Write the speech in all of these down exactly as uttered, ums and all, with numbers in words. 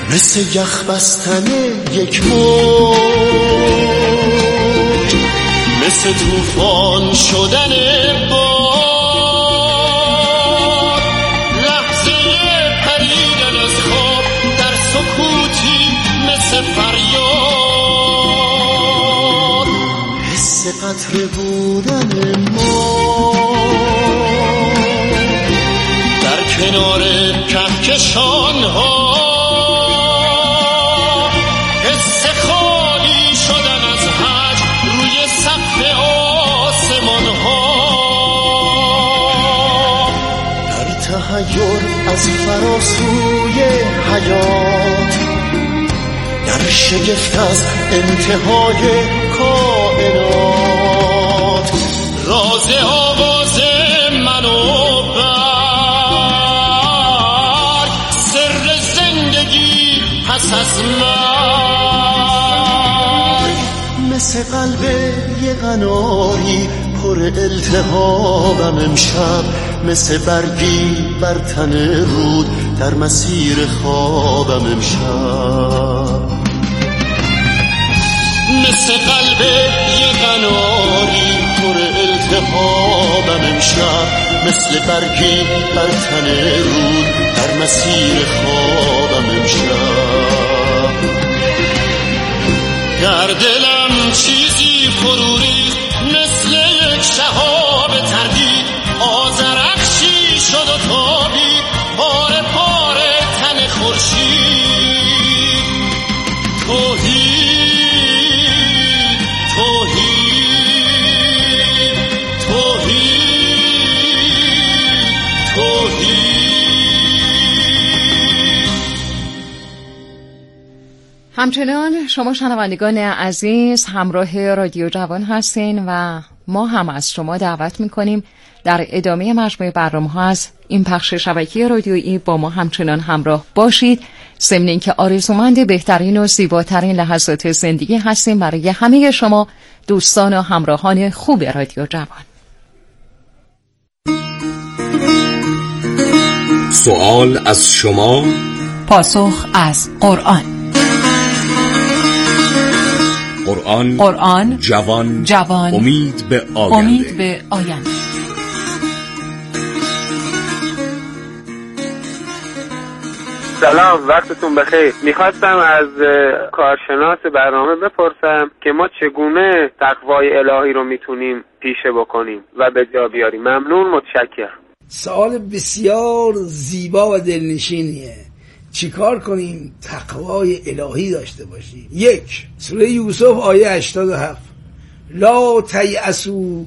مثل یخ بستن یک موج، مثل طوفان شدن باد، لحظه پریدن از خواب در سکوتی مثل فریاد، حس قطره بودن ما در کنار کهکشان ها، تحیر از فراسوی حیات، در شگفت از انتهای کائنات، راز آواز من و برگ، سر زندگی پس از مرگ، مثل قلب یه قناری پر التهابم امشب، مثل برگی بر تن رود در مسیر خوابم امشب، مثل قلب یه قناری پر التهابم امشب، مثل برگی بر تن رود در مسیر خوابم امشب. در دلم چیزی فرو ریخت مثل یک شهاب تردید، آذرخشی شد و تابید پاره پاره تن خورشید. توحید توحید توحید توحید. همچنان شما شنوندگان عزیز همراه رادیو جوان هستین و ما هم از شما دعوت میکنیم در ادامه مجموعه برنامه‌ها از این پخش شبکه رادیویی با ما همچنان همراه باشید، ضمن اینکه آرزومند بهترین و زیباترین لحظات زندگی هستیم برای همه شما دوستان و همراهان خوب رادیو جوان. سوال از شما، پاسخ از قرآن. قرآن قرآن جوان جوان امید به آینده. امید به آینده. سلام، وقتتون بخیر. میخواستم از کارشناس برنامه بپرسم که ما چگونه تقوای الهی رو میتونیم پیشه بکنیم و به جا بیاریم. ممنون، متشکرم. سوال بسیار زیبا و دلنشینیه. چیکار کنیم تقوای الهی داشته باشیم؟ یک، سوره یوسف آیه هشتاد و هفت، لا تیأسوا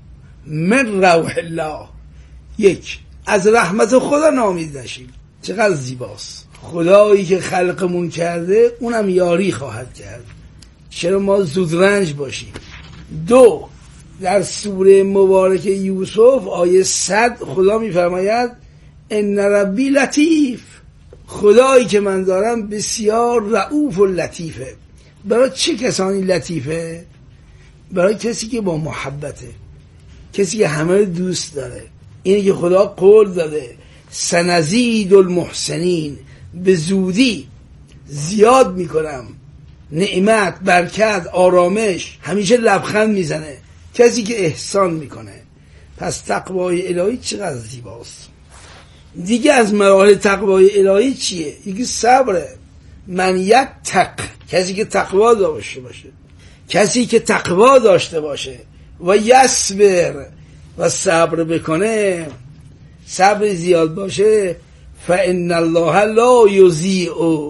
من روح الله. یک، از رحمت خدا ناامید نشیم. چقدر زیباست. خدایی که خلقمون کرده اونم یاری خواهد کرد، چرا ما زودرنج باشیم. دو، در سوره مبارک یوسف آیه صد خدا میفرماید ان ربی لطیف، خدایی که من دارم بسیار رؤوف و لطیفه. برای چه کسانی لطیفه؟ برای کسی که با محبته، کسی که همه دوست داره. اینه که خدا قول داده سنزید المحسنین، به زودی زیاد میکنم نعمت، برکت، آرامش. همیشه لبخند میزنه کسی که احسان میکنه. پس تقوای الهی چقدر زیباست. دیگه از مراحل تقوای الهی چیه؟ یکی صبره. من یتق، کسی که تقوا داشته باشه، کسی که تقوا داشته باشه و یصبر و صبر بکنه، صبر زیاد باشه، فان الله لا یضیع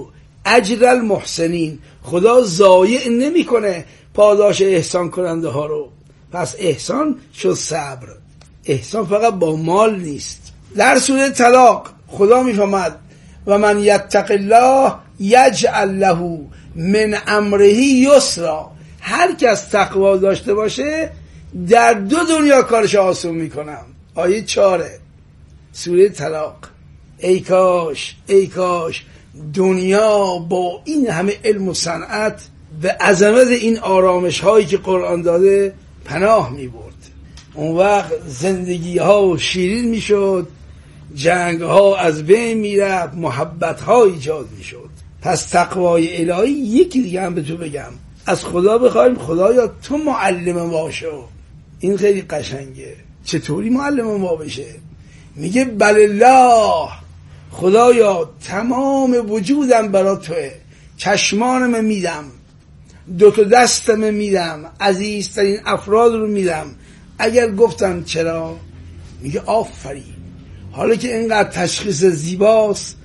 اجر المحسنین، خدا ضایع نمیکنه پاداش احسان کننده ها رو. پس احسان شد صبر. احسان فقط با مال نیست. در سوره طلاق خدا میفرماد و من یتق الله یجعل له من امره یسرا، هر کس تقوا داشته باشه در دو دنیا کارش آسون میکنم. آیه چاره سوره طلاق. ای کاش ای کاش دنیا با این همه علم و صنعت به عظمت این آرامش هایی که قرآن داده پناه می برد. اون وقت زندگی ها شیرین می شد، جنگ ها از بین می رفت، محبت ها ایجاد می شد. پس تقوای الهی یکی دیگه هم به تو بگم، از خدا بخوایم خدایا تو معلم ما شو. این خیلی قشنگه. چطوری معلم ما بشه؟ میگه بلالله، خدایا تمام وجودم برا توه، چشمانم میدم، دو تا دستم میدم، عزیزترین افراد رو میدم. اگر گفتم چرا؟ میگه آفرین، حالا که اینقدر تشخیص زیباست،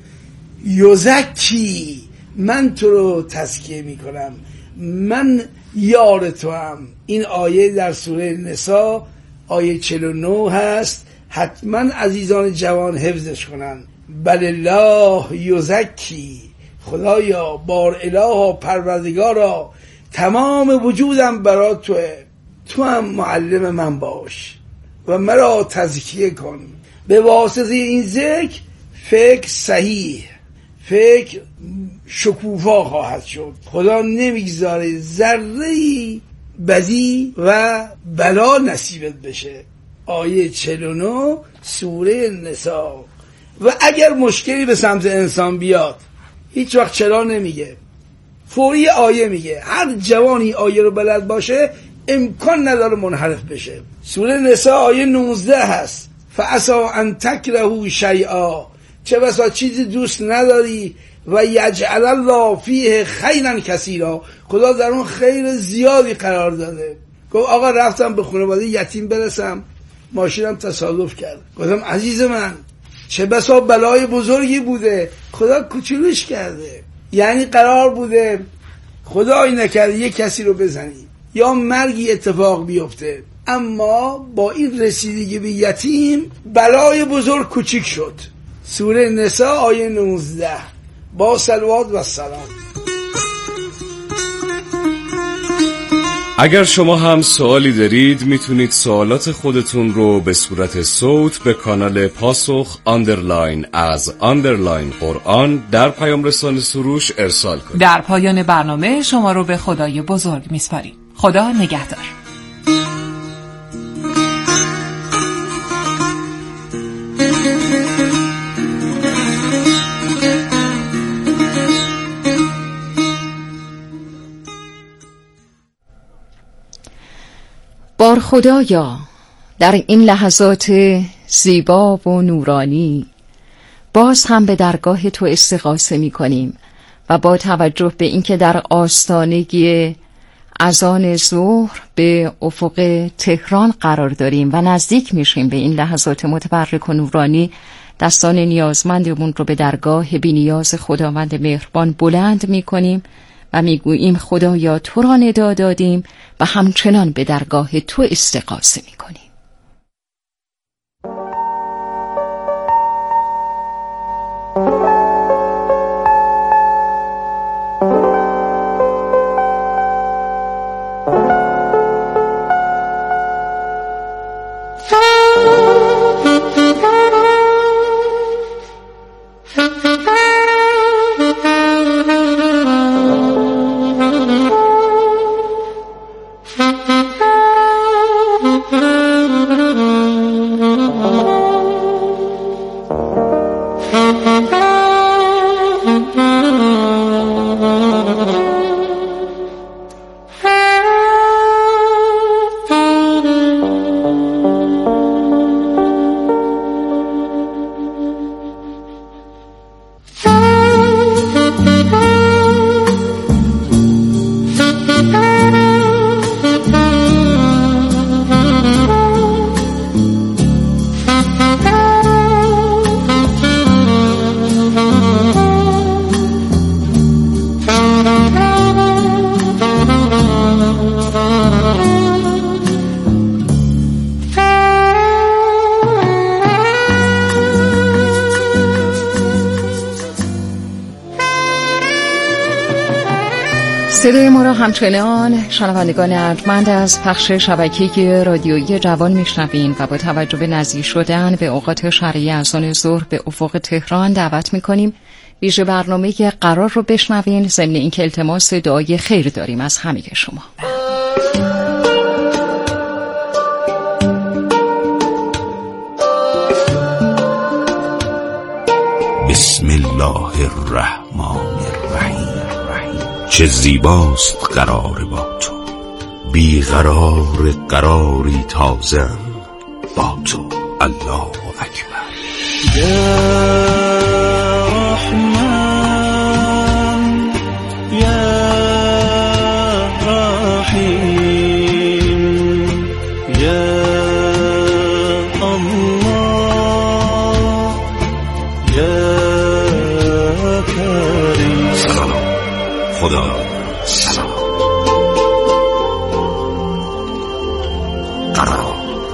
یزکی، من تو رو تزکیه میکنم، من یار تو هم. این آیه در سوره نساء آیه چهل و نه هست، حتما عزیزان جوان حفظش کنن. بلالله یزکی، خدایا بار اله پروردگارا تمام وجودم برا توه، تو هم معلم من باش و مرا تزکیه کن. به واسطه این ذکر فکر صحیح، فکر شکوفا خواهد شد. خدا نمیگذاره ذره‌ای بدی و بلا نصیبت بشه. آیه چهل و نه سوره نساء. و اگر مشکلی به سمت انسان بیاد، هیچ وقت چرا نمیگه، فوری آیه میگه. هر جوانی آیه رو بلد باشه امکان نداره منحرف بشه. سوره نساء آیه نوزده هست، فعسا ان تکرهوا شیئا، چه بسا چیزی دوست نداری و یجعل الله فیه خیرا کثیرا، خدا در اون خیر زیادی قرار داده. گفت آقا رفتم به خانواده یتیم برسم، ماشینم تصادف کرد. گفتم عزیز من چه بسا بلای بزرگی بوده، خدا کوچولوش کرده. یعنی قرار بوده خدایی نکرده یک کسی رو بزنی یا مرگی اتفاق بیفته، اما با این رسیدگی به یتیم بلای بزرگ کوچیک شد. سوره نساء آیه نوزده. با صلوات و سلام. اگر شما هم سوالی دارید میتونید سوالات خودتون رو به صورت صوت به کانال پاسخ اندرلاین از اندرلاین قرآن در پیام رسان سروش ارسال کنید. در پایان برنامه شما رو به خدای بزرگ میسپاریم. خدا نگهدار. بار خدایا، در این لحظات زیبا و نورانی باز هم به درگاه تو استغاثه می کنیم و با توجه به اینکه در آستانگی اذان ظهر به افق تهران قرار داریم و نزدیک میشیم به این لحظات متبرک و نورانی، دستان نیازمندمون رو به درگاه بی‌نیاز خداوند مهربان بلند می کنیم و میگوییم خدایا تو را ندا دادیم و همچنان به درگاه تو استغاثه میکنیم. صدای ما را همچنان شنوندگان ارجمند از پخش شبکه رادیویی جوان میشنوین و با توجه به نزدیک شدن به اوقات شرعی اذان ظهر به افق تهران دعوت میکنیم ویژه برنامه قرار رو بشنوین، ضمن اینکه التماس دعای خیر داریم از همه شما. بسم الله الرحمن الرحیم. چه زیباست قرار با تو، بیقرار قراری تازم با تو. الله اکبر. یا رحمان یا رحیم یا الله یا کریم. سلام خدا سلام. قرار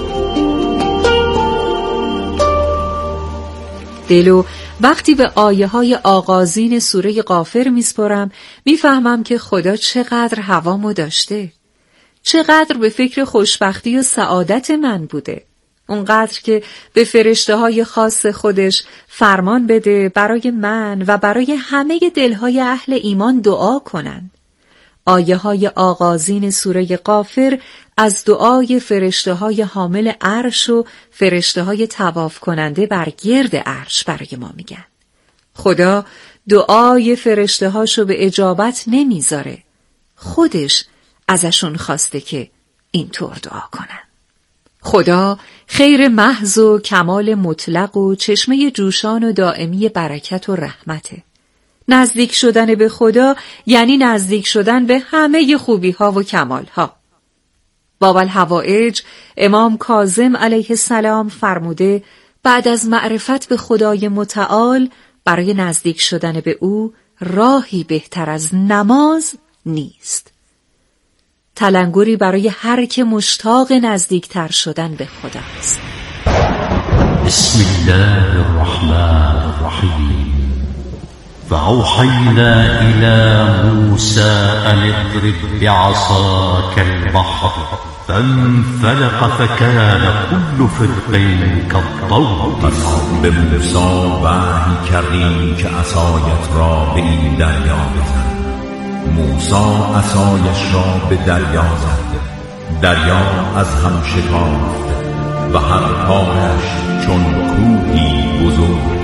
دلو وقتی به آیه های آغازین سوره غافر میسپرم میفهمم که خدا چقدر هوامو داشته، چقدر به فکر خوشبختی و سعادت من بوده، اونقدر که به فرشته های خاص خودش فرمان بده برای من و برای همه دلهای اهل ایمان دعا کنن. آیه های آغازین سوره غافر از دعای فرشته های حامل عرش و فرشته های طواف کننده بر گرد عرش برای ما میگن. خدا دعای فرشته هاشو به اجابت نمیذاره، خودش ازشون خواسته که اینطور دعا کنن. خدا خیر محض و کمال مطلق و چشمه جوشان و دائمی برکت و رحمته. نزدیک شدن به خدا یعنی نزدیک شدن به همه خوبی ها و کمال ها. باب الحوائج امام کاظم علیه السلام فرموده بعد از معرفت به خدای متعال برای نزدیک شدن به او راهی بهتر از نماز نیست. تلنگری برای هر که مشتاق نزدیکتر شدن به خداست. بسم الله الرحمن الرحیم. فأوحينا إلى موسى أن اضرب بعصاك البحر فانفلق فكان كل فرق كالطود. به موسی وحی کردیم که عصایت را به این دریا بزن. موسی عصایش را به دریا زد، دریا از هم شکافت و هر پارش چون کوهی بزرگ.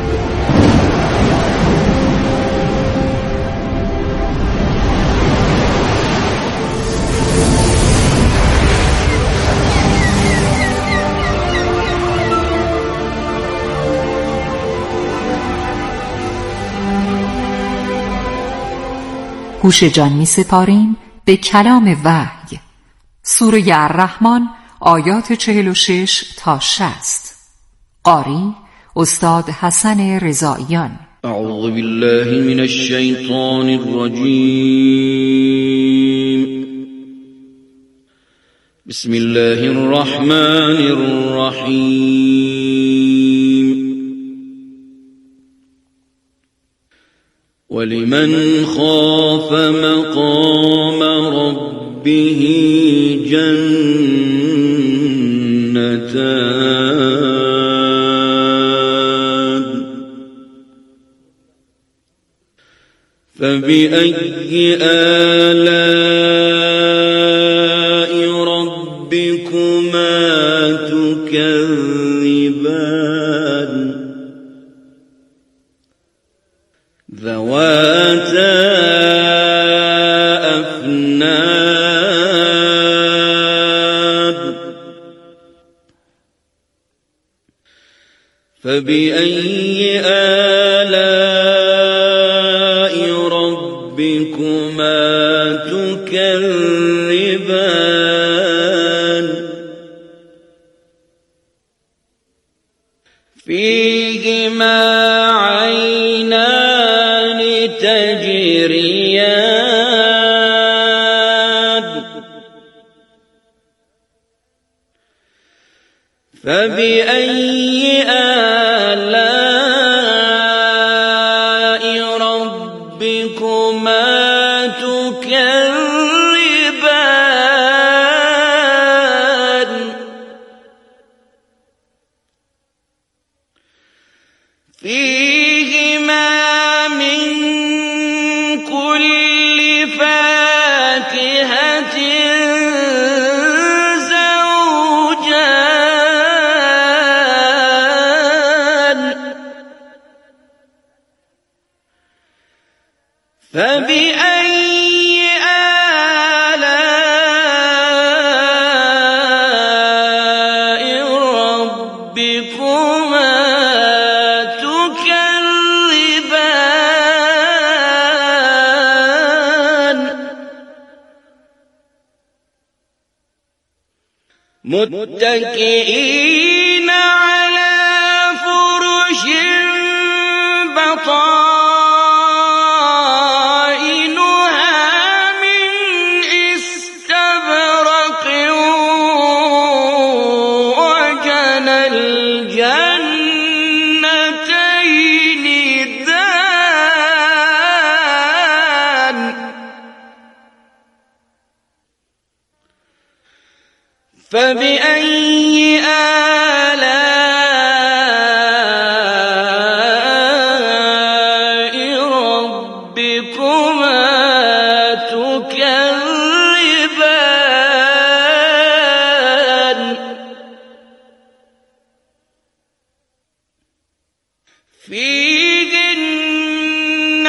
گوش جان می سپاریم به کلام وحی. سوره الرحمن آیات چهل و شش تا شصت. قاری استاد حسن رضاییان. اعوذ بالله من الشیطان الرجیم. بسم الله الرحمن الرحیم. ولمن خاف مقام ربه جنتان فبأي آلاء ربكما تكذبان ذواتا أفنان فبأي آلاء ربكما تكذبان فيهما عينان تجريان فبأي آلاء ربكما تكذبان فيهما من كل فاكهة زوجان فبأي متكئين على فرش بطائنها من استبرق وجنى الجنتين دان فبأي آلاء ربكما تكذبان فيهن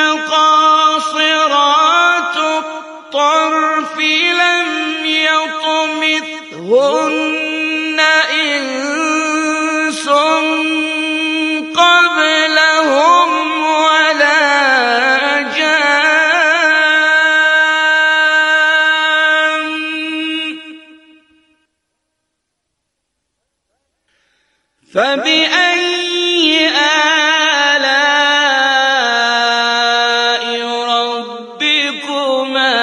قاصرات الطرف لم يطمثهن إنس قبلهم ولا جان فبأي آلاء ربكما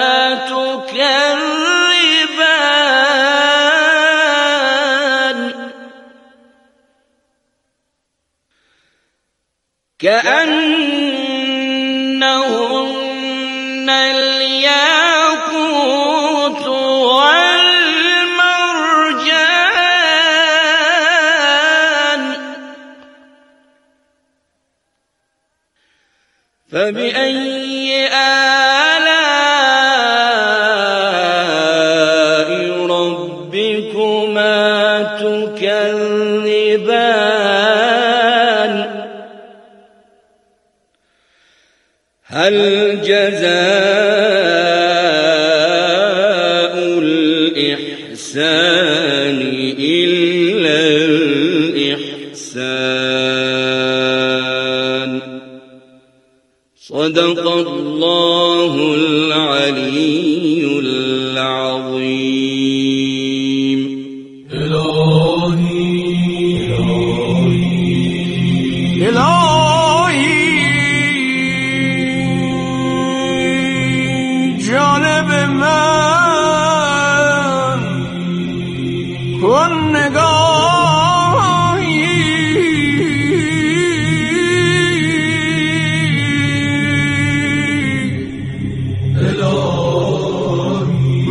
تكذبان كأنهن الياقوت والمرجان فبأي آلاء ربكما تكذبان هل جزاء الإحسان إلا الإحسان صدق الله العلي العظيم إلهي إلهي جانب من کن نگاهی الهی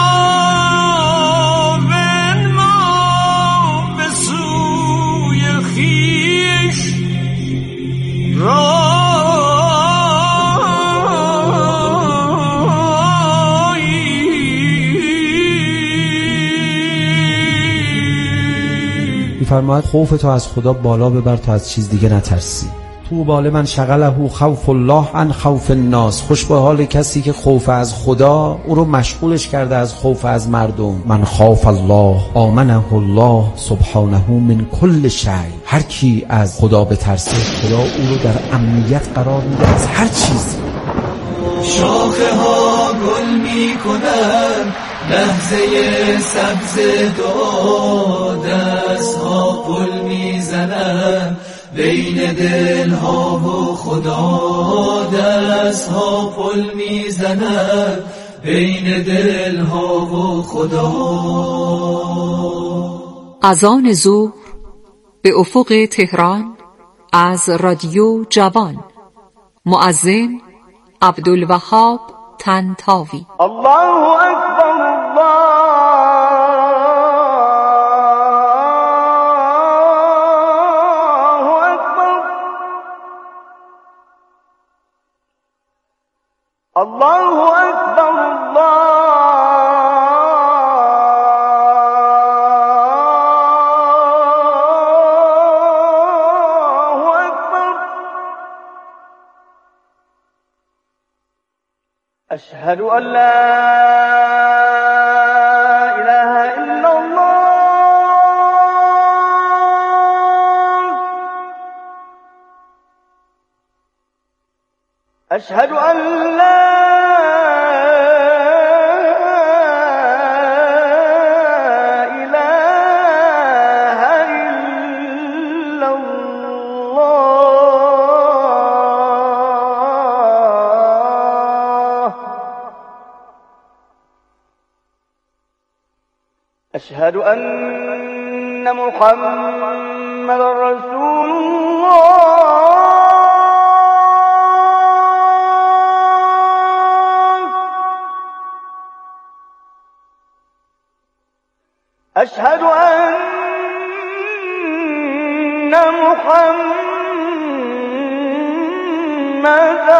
مرا بنما به سوی خویش فرماید خوف تو از خدا بالا ببر تا از چیز دیگه نترسی. تو باله من شغله خوف الله عن خوف الناس. خوش به حال کسی که خوف از خدا او رو مشغولش کرده از خوف از مردم. من خاف الله آمنه الله سبحانه من کل شیء. هر کی از خدا بترسه خدا او رو در امنیت قرار میده از هر چیزی. شاخه ها گل می کنن لحظه سبز دعا، دست ها پل می زنن بین دل ها و خدا، دست ها پل می زنن بین دل ها و خدا. اذان ظهر به افق تهران از رادیو جوان. مؤذن عبدالوهاب طنطاوی. الله اکبر الله اکبر الله اکبر أشهد أن لا إله إلا الله أشهد أن لا إله أشهد أن محمد رسول الله أشهد أن محمد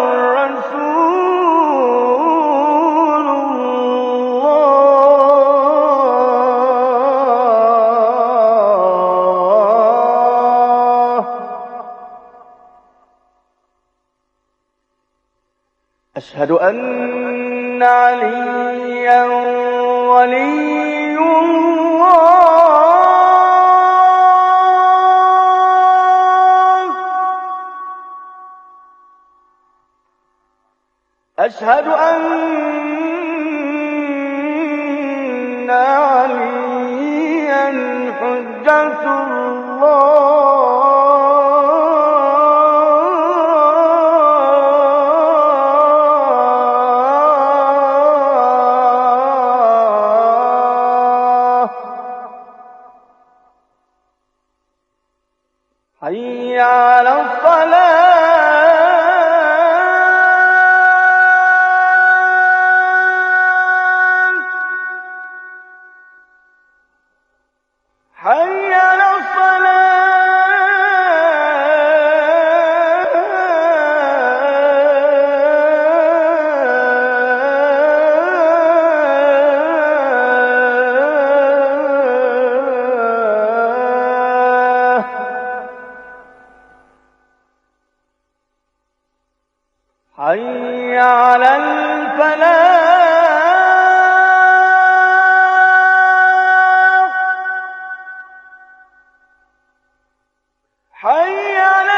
رسول الله أشهد أن عليا ولي أشهد أن عليا حجة الله حي على الصلاة حي على الصلاة حي على الفلاح حي على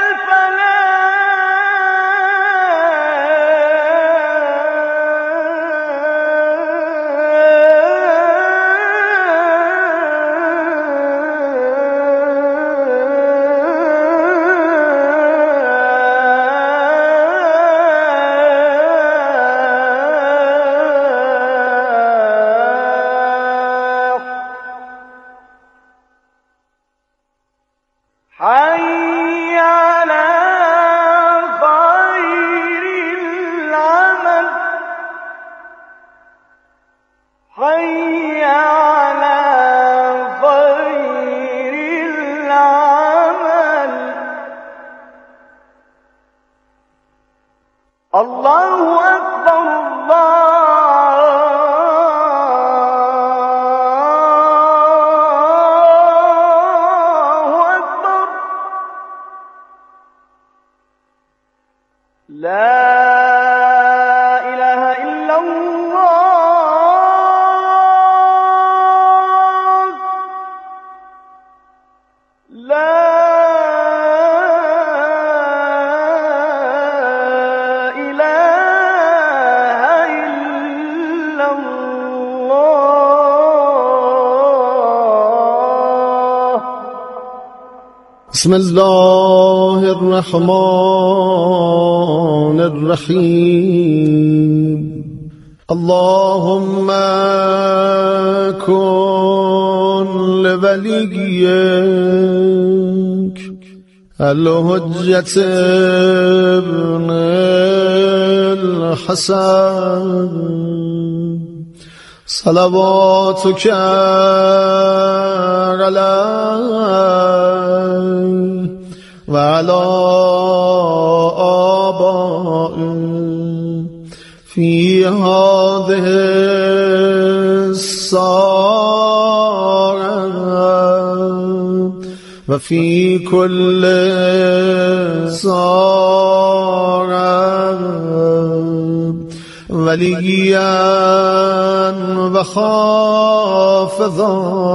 حي على خير العمل حي على خير العمل الله أكبر الله أكبر لا إله إلا الله لا إله إلا الله بسم الله الرحمن الرحيم اللهم كن لوليك الحجة ابن الحسن صلواتك عليه وعلى آبائه في هذه الساعة وفي كل ساعة وليا وخافضا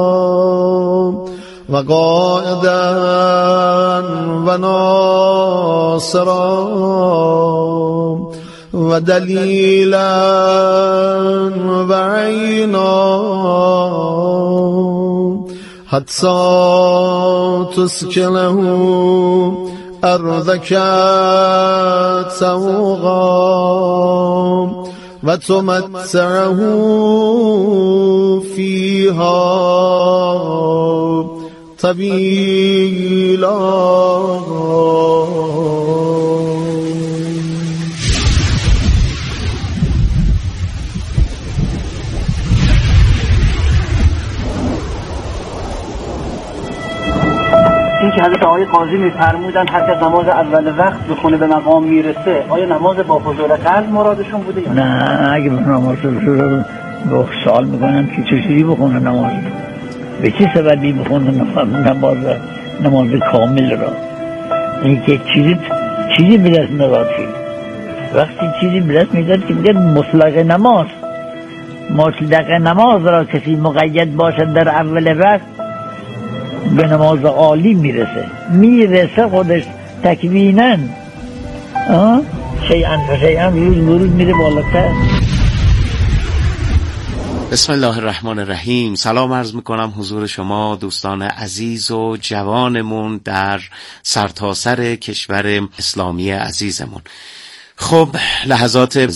وقائدا وناصرا ودليلا وعينا حتى تسكنه أرضك سوغا و تمتعه فیها طویلا. این که حضرت آقای قاضی می‌فرمودن هر کس نماز اول وقت بخونه به مقام میرسه، آیا نماز با حضور قلب مرادشون بوده یا نه؟ اگه به نماز حضور رو سوال میکنن که چه چیزی بخونه نماز، به چه سببی بخونه نماز نماز کامل را؟ این که چیزی چیزی به دست نداد، وقتی چیزی به دست میداد که میگه مطلق نماز، مطلق نماز را کسی مقید باشد در اول وقت به نماز عالی میرسه، میرسه خودش تکویناً شیئاً فشیئاً روز ورود میره بالاتر. بسم الله الرحمن الرحیم. سلام عرض میکنم حضور شما دوستان عزیز و جوانمون در سرتاسر کشور اسلامی عزیزمون. خب لحظات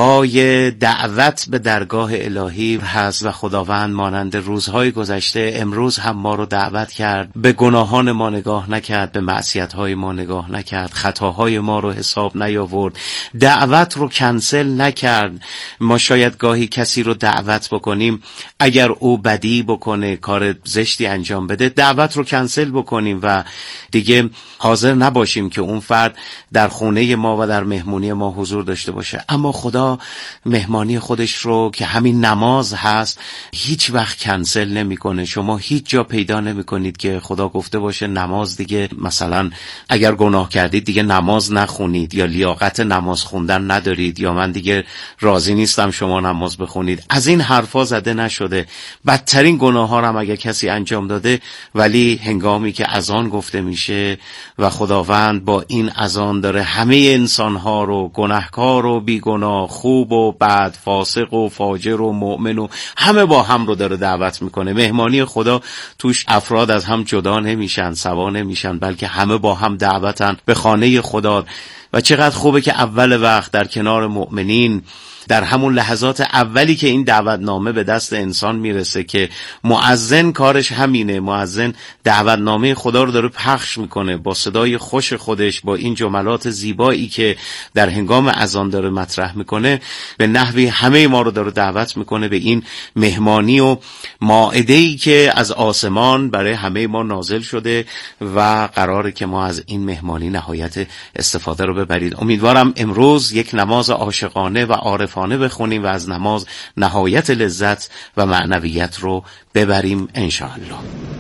زیبای دعوت به درگاه الهی هست و خداوند مانند روزهای گذشته امروز هم ما رو دعوت کرد، به گناهان ما نگاه نکرد، به معصیت‌های ما نگاه نکرد، خطاهای ما رو حساب نیاورد، دعوت رو کنسل نکرد. ما شاید گاهی کسی رو دعوت بکنیم، اگر او بدی بکنه، کار زشتی انجام بده، دعوت رو کنسل بکنیم و دیگه حاضر نباشیم که اون فرد در خونه ما و در مهمونی ما حضور داشته باشه. اما خدا مهمانی خودش رو که همین نماز هست هیچ وقت کنسل نمیکنه. شما هیچ جا پیدا نمیکنید که خدا گفته باشه نماز دیگه، مثلا اگر گناه کردید دیگه نماز نخونید، یا لیاقت نماز خوندن ندارید، یا من دیگه راضی نیستم شما نماز بخونید. از این حرفا زده نشده. بدترین گناه ها هم اگر کسی انجام داده، ولی هنگامی که اذان گفته میشه و خداوند با این اذان داره همه انسان ها رو، گناهکار و بیگناه، خوب و بد، فاسق و فاجر و مؤمن و همه با هم رو داره دعوت میکنه. مهمانی خدا توش افراد از هم جدا نمیشن، سوا نمیشن، بلکه همه با هم دعوتن به خانه خدا. و چقدر خوبه که اول وقت در کنار مؤمنین، در همون لحظات اولی که این دعوتنامه به دست انسان میرسه که مؤذن کارش همینه، مؤذن دعوتنامه خدا رو داره پخش میکنه با صدای خوش خودش، با این جملات زیبایی که در هنگام اذان داره مطرح میکنه، به نحوی همه ما رو داره دعوت میکنه به این مهمانی و مائده‌ای که از آسمان برای همه ما نازل شده و قراره که ما از این مهمانی نهایت استفاده رو ببرید. امیدوارم امروز یک نماز عاشقانه و عارفانه بخونیم و از نماز نهایت لذت و معنویت رو ببریم انشاءالله.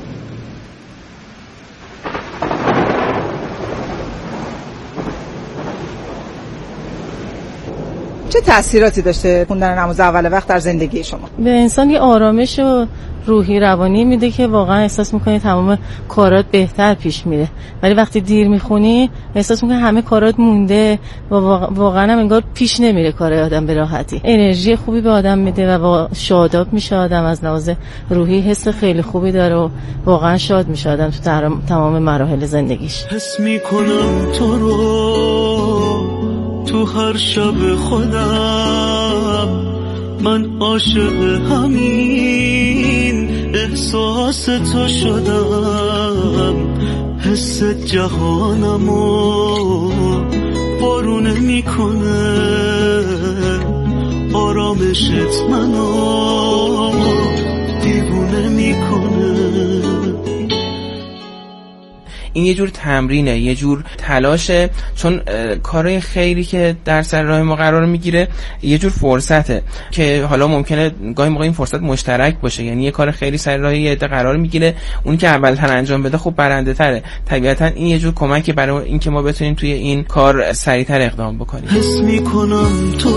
چه تأثیراتی داشته خوندن نماز اول وقت در زندگی شما؟ به انسان یه آرامش و روحی روانی میده که واقعا احساس میکنی تمام کارات بهتر پیش میره. ولی وقتی دیر میخونی احساس میکنی همه کارات مونده و واقعا هم انگار پیش نمیره کار آدم به راحتی. انرژی خوبی به آدم میده و شاداب میشه آدم، از لحاظ روحی حس خیلی خوبی داره و واقعا شاد میشه آدم تو تمام مراحل زندگیش. حس میکنم تو رو تو هر شب خودم، من عاشق همین احساس تو شدم. حس جهانمو بارونه میکنه، آرامشت منو دیوونه میکنه. این یه جور تمرینه، یه جور تلاشه، چون کارهای خیری که در سر راه ما قرار میگیره یه جور فرصته که حالا ممکنه گاهی موقع این فرصت مشترک باشه. یعنی یه کار خیری سر راه یه عده قرار میگیره، اون که اولتر انجام بده خب برنده تره. طبیعتا این یه جور کمکی برای این که ما بتونیم توی این کار سریعتر اقدام بکنیم. حس میکنم تو